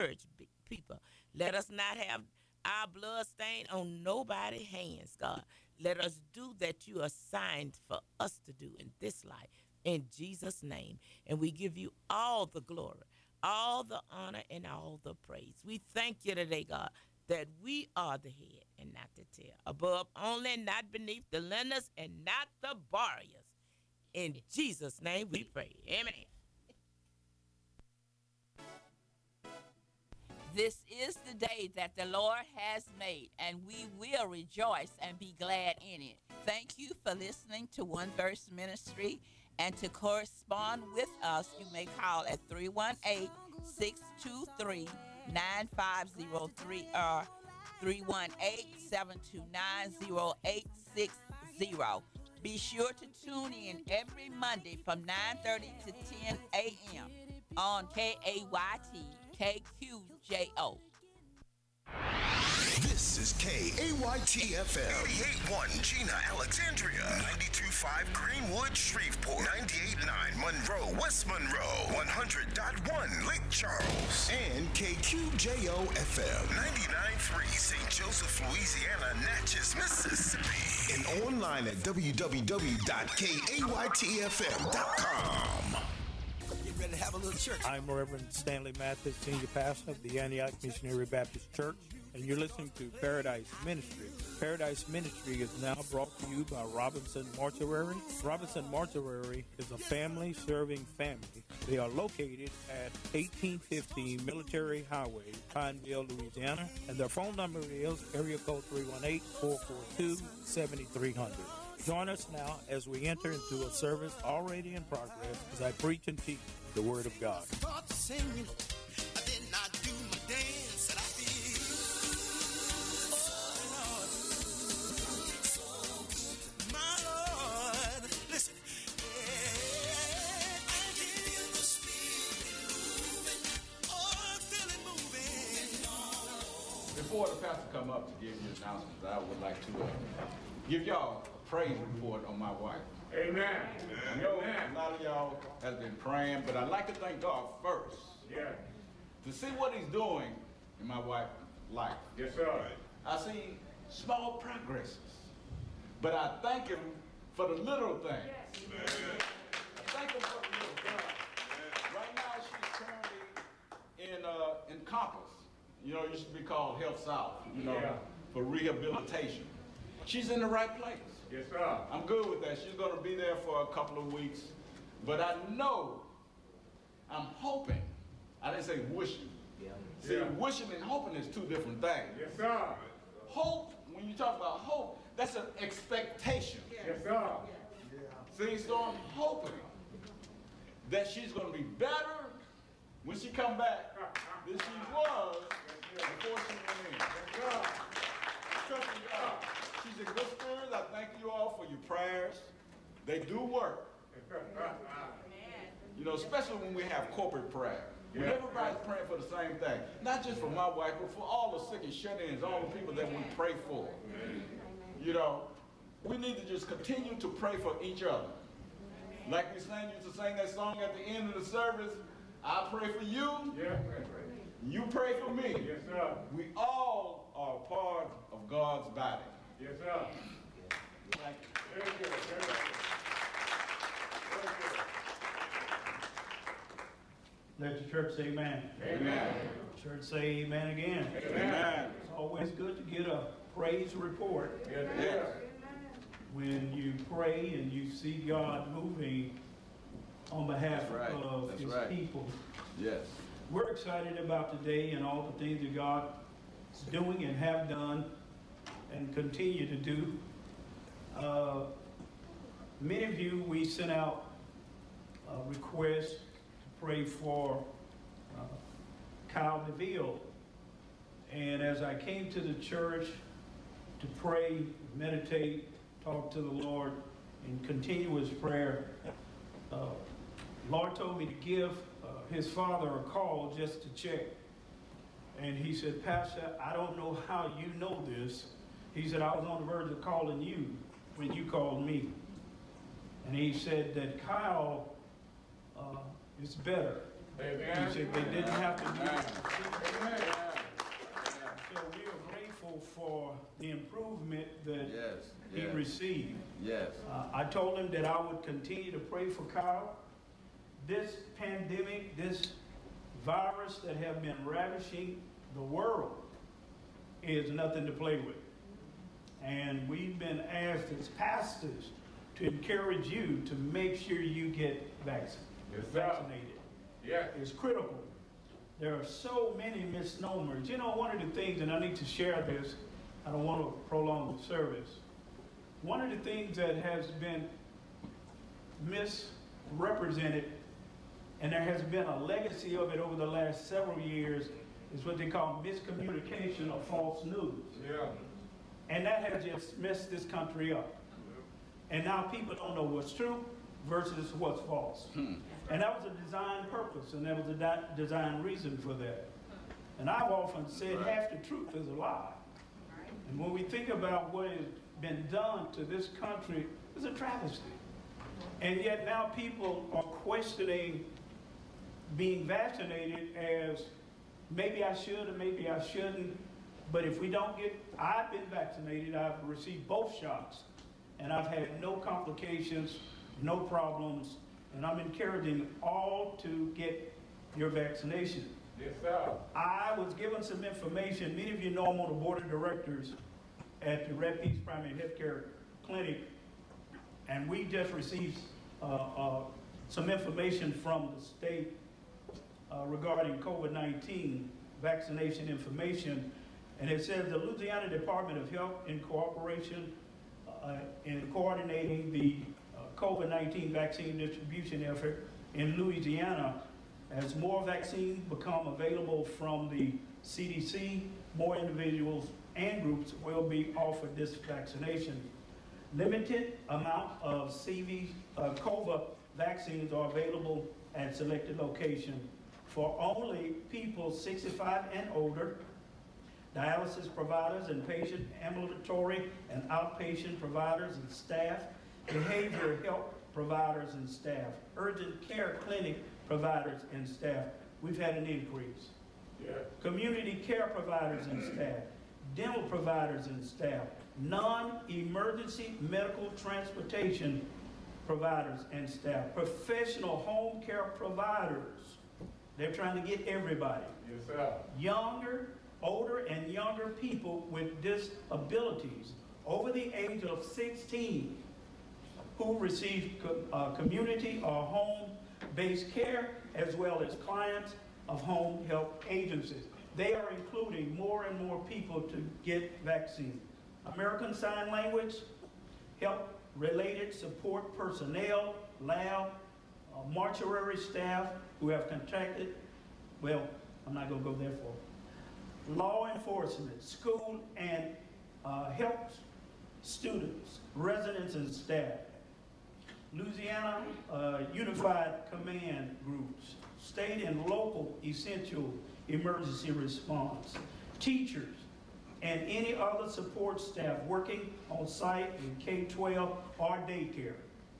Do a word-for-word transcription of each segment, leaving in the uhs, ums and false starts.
church people. Let us not have our blood stain on nobody's hands, God. Let us do that you assigned for us to do in this life, in Jesus' name. And we give you all the glory, all the honor, and all the praise. We thank you today, God, that we are the head and not the tail, above only, not beneath, the lenders and not the borrowers. In Jesus' name we pray. Amen. This is the day that the Lord has made, and we will rejoice and be glad in it. Thank you for listening to One Verse Ministry, and to correspond with us, you may call at three one eight, six two three, nine five zero three or three one eight, seven two nine, zero eight six zero. Be sure to tune in every Monday from nine thirty to ten a.m. on K A Y T K Q J O. This is K A Y T F M. eighty-eight point one Gina, Alexandria. ninety-two point five Greenwood, Shreveport. ninety-eight point nine Monroe, West Monroe. one hundred point one Lake Charles. And K Q J O F M. ninety-nine point three Saint Joseph, Louisiana, Natchez, Mississippi. And online at w w w dot k a y t f m dot com. Get ready to have a little church. I'm Reverend Stanley Mathis, Senior Pastor of the Antioch Missionary Baptist Church, and you're listening to Paradise Ministry. Paradise Ministry is now brought to you by Robinson Mortuary. Robinson Mortuary is a family-serving family. They are located at eighteen fifteen Military Highway, Pineville, Louisiana, and their phone number is area code three one eight, four four two, seven three zero zero. Join us now as we enter into a service already in progress as I preach and teach the Word of God. Start singing, I did not do my dance, and I feel, oh Lord, my Lord, listen, yeah, I can feel the spirit moving, oh, I feel it moving. Before the pastor come up to give you announcements, I would like to uh, give y'all a praise report on my wife. Amen. I know a lot of y'all has been praying, but I'd like to thank God first. Yeah. To see what he's doing in my wife's life. Yes, sir. I see small progresses, but I thank him for the little things. Yes. I thank him for the little things. Right now she's currently in, uh, in Compass. You know, it used to be called Health South, you know, yeah. for rehabilitation. She's in the right place. Yes, sir. I'm good with that. She's going to be there for a couple of weeks. But I know, I'm hoping, I didn't say wishing. Yeah. See, yeah. wishing and hoping is two different things. Yes, sir. Hope, when you talk about hope, that's an expectation. Yes, sir. See, so I'm hoping that she's going to be better when she come back than she was before she went in. Yes, sir. Trust me, God. She's in good spirits. I thank you all for your prayers. They do work. You know, especially when we have corporate prayer. When yeah. everybody's praying for the same thing. Not just for my wife, but for all the sick and shut-ins, all the people that we pray for. You know, we need to just continue to pray for each other. Like we sang, used to sing that song at the end of the service, I pray for you. Yeah. You pray for me. Yes, sir. We all are part of God's body. Yes, sir. Thank you. Very good. Very good. Very good. Let the church say amen. Amen. Church say amen again. Amen. It's always good to get a praise report. Yes, yes. When you pray and you see God moving on behalf That's right. of That's his right. people. Yes. We're excited about today and all the things that God is doing and have done and continue to do. Uh, many of you, we sent out a request to pray for uh, Kyle DeVille. And as I came to the church to pray, meditate, talk to the Lord, and continue his prayer, uh, Lord told me to give uh, his father a call just to check. And he said, Pastor, I don't know how you know this. He said, I was on the verge of calling you when you called me. And he said that Kyle uh, is better. Amen. He said they didn't have to do Amen. it. Amen. So we are grateful for the improvement that Yes, he yes. received. Yes. Uh, I told him that I would continue to pray for Kyle. This pandemic, this virus that have been ravishing the world is nothing to play with. And we've been asked as pastors to encourage you to make sure you get vaccinated. Yes, sir. vaccinated. Yeah. It's critical. There are so many misnomers. You know, one of the things, and I need to share this, I don't want to prolong the service. One of the things that has been misrepresented, and there has been a legacy of it over the last several years, is what they call miscommunication or false news. Yeah. And that has just messed this country up. And now people don't know what's true versus what's false. And that was a design purpose, and that was a di- design reason for that. And I've often said half the truth is a lie. And when we think about what has been done to this country, it's a travesty. And yet now people are questioning being vaccinated as maybe I should or maybe I shouldn't. But if we don't get, I've been vaccinated, I've received both shots, and I've had no complications, no problems, and I'm encouraging all to get your vaccination. Yes, sir. I was given some information. Many of you know I'm on the board of directors at the Red Peace Primary Healthcare Clinic, and we just received uh, uh, some information from the state uh, regarding COVID nineteen vaccination information, and it says the Louisiana Department of Health, in cooperation uh, in coordinating the uh, COVID nineteen vaccine distribution effort in Louisiana, as more vaccines become available from the C D C, more individuals and groups will be offered this vaccination. Limited amount of C V, uh, COVID vaccines are available at selected locations for only people sixty-five and older, dialysis providers and patient ambulatory and outpatient providers and staff, behavioral health providers and staff, urgent care clinic providers and staff. We've had an increase. Yeah. Community care providers and staff, dental providers and staff, non-emergency medical transportation providers and staff, professional home care providers. They're trying to get everybody. Yes, sir. Younger, older and younger people with disabilities over the age of sixteen who receive co- uh, community or home-based care, as well as clients of home health agencies. They are including more and more people to get vaccines. American Sign Language, health-related support personnel, lab, uh, mortuary staff who have contracted, well, I'm not gonna go there for. Law enforcement, school and uh, health students, residents and staff. Louisiana uh, Unified Command Groups, state and local essential emergency response, teachers, and any other support staff working on site in K twelve or daycare.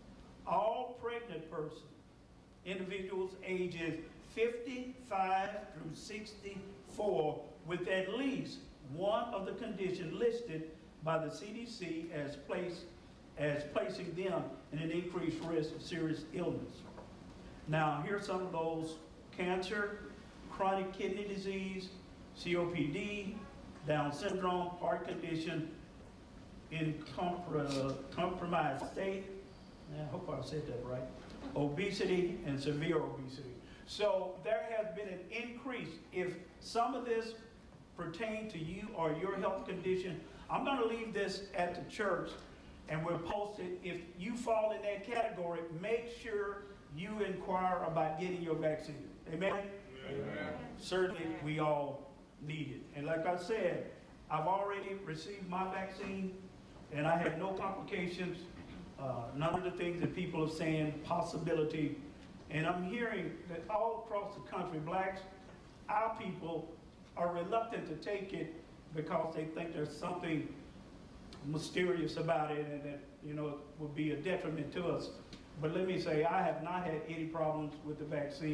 All pregnant persons, individuals ages fifty-five through sixty-four with at least one of the conditions listed by the C D C as place, as placing them in an increased risk of serious illness. Now, here's some of those: cancer, chronic kidney disease, C O P D, Down syndrome, heart condition, in compr- compromised state, I hope I said that right, obesity and severe obesity. So there has been an increase. If some of this pertain to you or your health condition, I'm gonna leave this at the church and we'll post it. If you fall in that category, make sure you inquire about getting your vaccine. Amen? Amen. Certainly, we all need it. And like I said, I've already received my vaccine and I had no complications. Uh, none of the things that people are saying, possibility. And I'm hearing that all across the country, blacks, our people are reluctant to take it because they think there's something mysterious about it and that, you know, it would be a detriment to us. But let me say, I have not had any problems with the vaccine.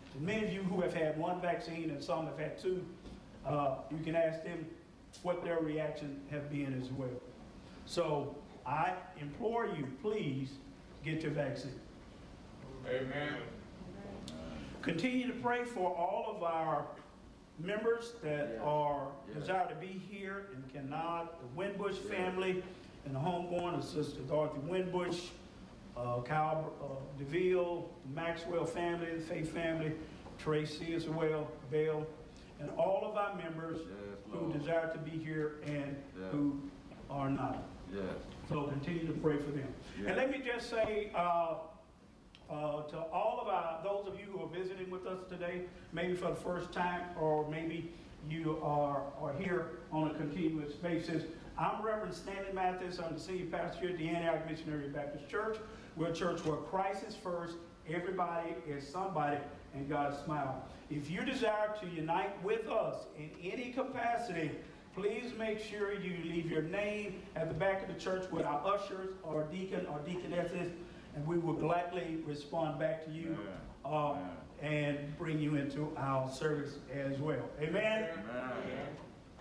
Many of you who have had one vaccine and some have had two, uh, you can ask them what their reaction have been as well. So I implore you, please get your vaccine. Amen. Continue to pray for all of our members that Yeah. are Yeah. desire to be here and cannot. The Winbush family and the homegoing of Sister Dorothy Winbush, uh, Kyle uh, DeVille, Maxwell family, the Faith family, Tracy as well, Bell, and all of our members Yes, who Lord. desire to be here and Yeah. who are not. Yes. So continue to pray for them. Yeah. And let me just say, uh, uh, to all of our, those of you who are visiting with us today, maybe for the first time, or maybe you are, are here on a continuous basis. I'm Reverend Stanley Mathis. I'm the senior pastor here at the Antioch Missionary Baptist Church. We're a church where Christ is first, everybody is somebody, and God smile. If you desire to unite with us in any capacity, please make sure you leave your name at the back of the church with our ushers or deacon or deaconesses, and we will gladly respond back to you uh, and bring you into our service as well. Amen? Amen.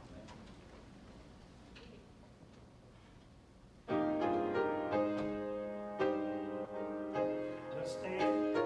Let's stand.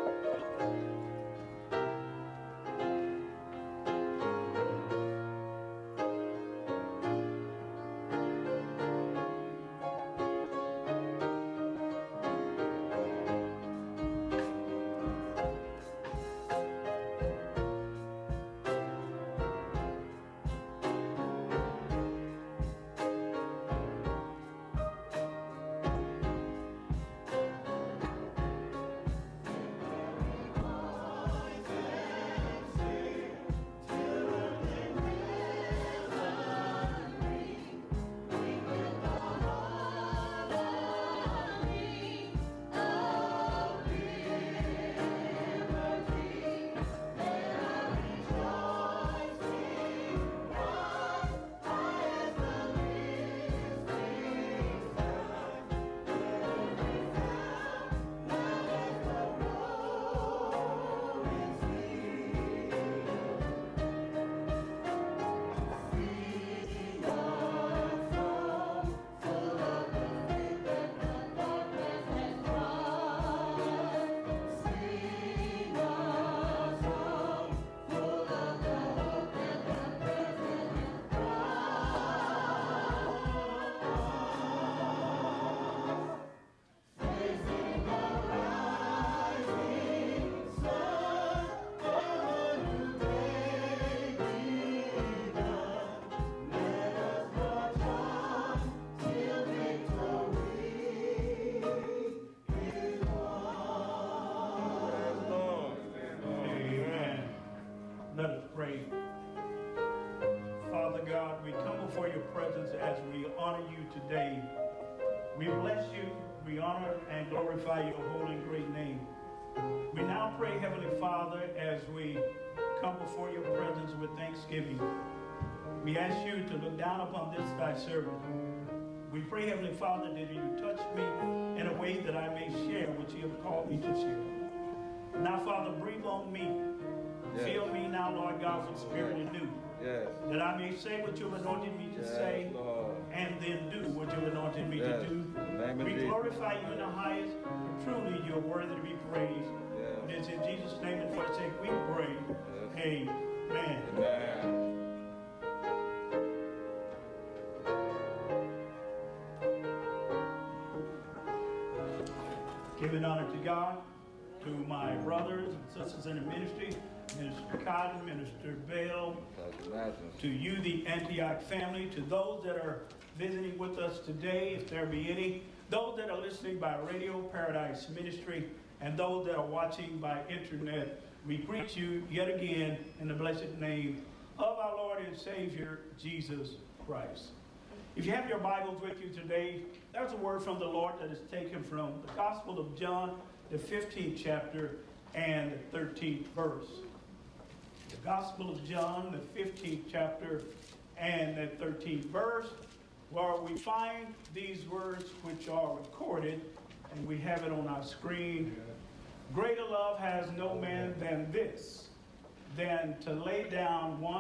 Amen. Let us pray. Father God, we come before your presence as we honor you today. We bless you, we honor and glorify your holy and great name. We now pray, Heavenly Father, as we come before your presence with thanksgiving. We ask you to look down upon this thy servant. We pray, Heavenly Father, that you touch me in a way that I may share what you have called me to share. Now, Father, breathe on me. Yes. Fill me now, Lord God, with spirit anew, Yes. that I may say what you've anointed me to Yes, say, Lord. and then do what you've anointed me Yes. to do. In the name of We Jesus. glorify you in the highest, and truly you're worthy to be praised. Yes. And it's in Jesus' name and for his sake we pray. Yes. Amen. Amen. Giving honor to God, to my brothers and sisters in the ministry, Minister Cotton, Minister Bell, Pastor Matthews. to you, the Antioch family, to those that are visiting with us today, if there be any, those that are listening by Radio Paradise Ministry, and those that are watching by internet, we greet you yet again in the blessed name of our Lord and Savior, Jesus Christ. If you have your Bibles with you today, there's a word from the Lord that is taken from the Gospel of John, the fifteenth chapter and the thirteenth verse. The Gospel of John, the fifteenth chapter and the thirteenth verse, where we find these words which are recorded, and we have it on our screen. Greater love has no man than this, than to lay down one